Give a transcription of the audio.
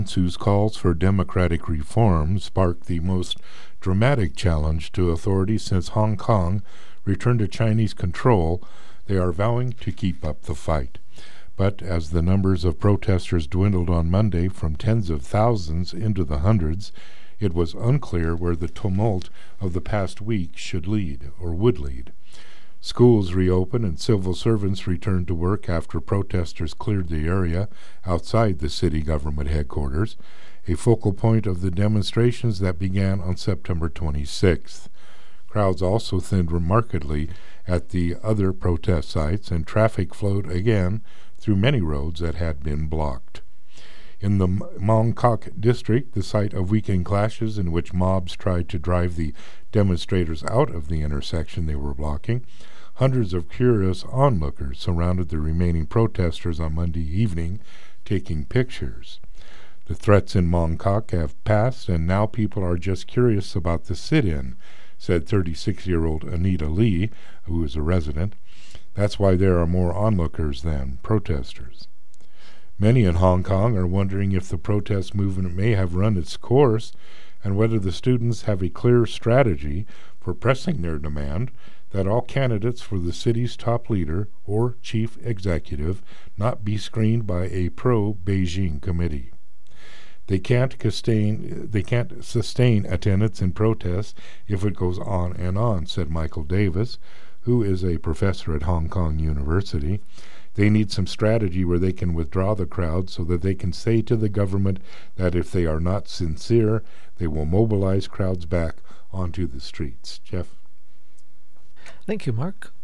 whose calls for democratic reform sparked the most dramatic challenge to authorities since Hong Kong returned to Chinese control. They are vowing to keep up the fight. But as the numbers of protesters dwindled on Monday from tens of thousands into the hundreds, it was unclear where the tumult of the past week should lead or would lead. Schools reopened and civil servants returned to work after protesters cleared the area outside the city government headquarters, a focal point of the demonstrations that began on September 26th. Crowds also thinned remarkably at the other protest sites, and traffic flowed again through many roads that had been blocked. In the Mong Kok district, the site of weekend clashes in which mobs tried to drive the demonstrators out of the intersection they were blocking, hundreds of curious onlookers surrounded the remaining protesters on Monday evening, taking pictures. The threats in Mong Kok have passed, and now people are just curious about the sit-in, said 36-year-old Anita Lee, who is a resident. That's why there are more onlookers than protesters. Many in Hong Kong are wondering if the protest movement may have run its course and whether the students have a clear strategy for pressing their demand that all candidates for the city's top leader or chief executive not be screened by a pro-Beijing committee. They can't sustain attendance in protests if it goes on and on, said Michael Davis, who is a professor at Hong Kong University. They need some strategy where they can withdraw the crowd so that they can say to the government that if they are not sincere, they will mobilize crowds back onto the streets. Jeff? Thank you, Mark.